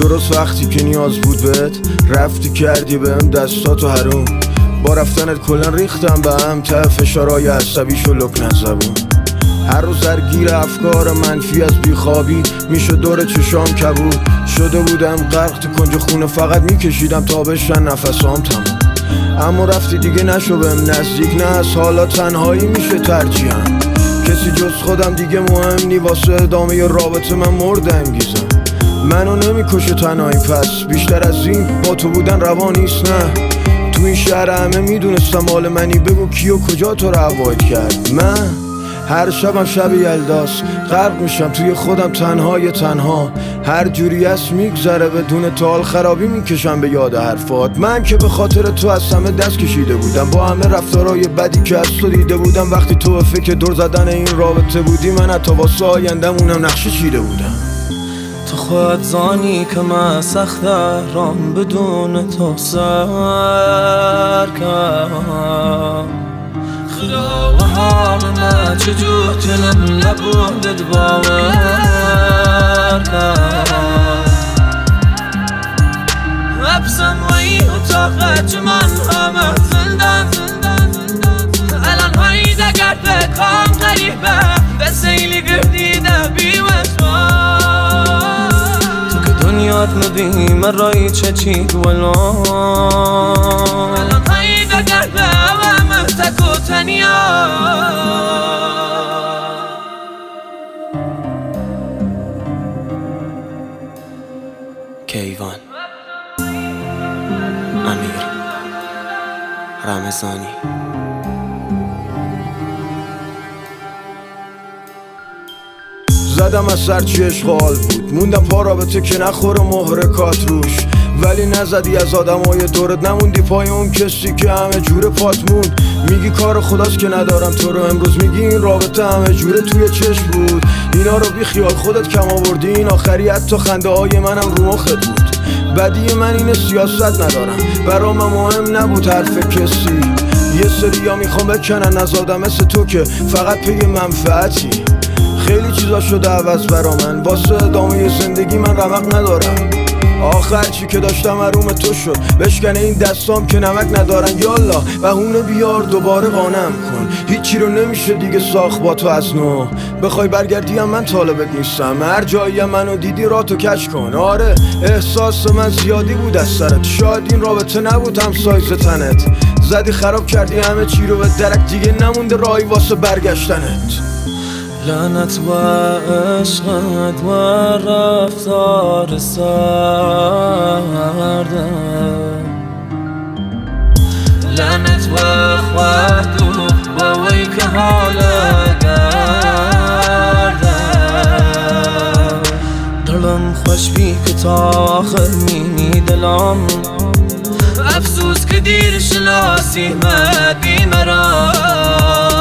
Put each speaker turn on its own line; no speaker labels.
درست وقتی که نیاز بود بهت رفتی کردی بهم دستاتو حروم. با رفتنت کلن ریختم به هم، ته فشارهای عصبیشو لکنت زبون. هر روز درگیر افکار منفی از بیخوابی میشه دور چشام کبود. شده بودم غرق تو کنج خونه، فقط میکشیدم تا بشن نفسام تموم. اما رفتی دیگه نشو بهم نزدیک، نه از حالا تنهایی میشه ترجیحم. کسی جز خودم دیگه مهم نی، واسه ادامه رابطه من مرد انگیزم. منو نمیکشه تنهایی، پس بیشتر از این با تو بودن روا نیست. نه تو این شهر همه میدونستم مال منی، بگو کی و کجا تو رو ابعاد کرد. من هر شبم شب یلداست، غرق میشم توی خودم تنها. هر جوری است میگذره بدون تال، خرابی میکشم به یاد حرفات. من که به خاطر تو از همه دست کشیده بودم، با همه رفتارهای بدی که از تو دیده بودم. وقتی تو به فکر دور زدن این رابطه بودی، من حتی واسه آینده‌مونم نقشه چیده بودم.
تو خود زانی که من سخت رام بدون تو سر کرد. خدا و حال من چجور دلم نبودت باور کرد. حبسم و این اتاقه چه من همه زندان. الان هایی دگرد بکام غریبه به سیلی گردیده بیوزوار. تو که دنیات مبینی من رایی چه چید ولان. الان هایی دگرد تک و تنیا. کیوان امیر رمضانی.
زدم از سر چی اشغال بود، موندم پا رابطه که نخوره محرکات روش. ولی نزدی از آدمای دورت، نموندی پای اون کسی که همه جوره پات موند. میگی کار خداست که ندارم تو رو، امروز میگی این رابطه همه جوره توی چشم بود. اینا رو بی خیال خودت کم آوردی، این آخری حتی خنده های منم رو مخت بود. بدی من اینه سیاست ندارم، برام مهم نبود حرف کسی. یه سریا میخوام بکنن از آدم مثل تو که فقط پی منفعتی. خیلی چیزا شده عوض برا من، واسه ادامه زندگی من رمق ندارم. آخر چی که داشتم حروم تو شد، بشکنه این دستام که نمک ندارن. یالا بهونه بیار دوباره قانم کن، هیچی رو نمیشه دیگه ساخت با تو از نو. بخوای برگردی هم من طالبت نیستم، هر جایی منو دیدی راتو کج کن. آره احساس من زیادی بود از سرت، شاید این رابطه نبود هم سایز تنت. زدی خراب کردی همه چی رو به درک، دیگه نمونده راهی واسه برگشتنت.
لعنت و عشقت و رفتار سرده، لعنت و خواهد و وی که حال گرده. دلم خوش بی که تا آخر مینی دلم، افسوس که دیر شناسی مدی مرا.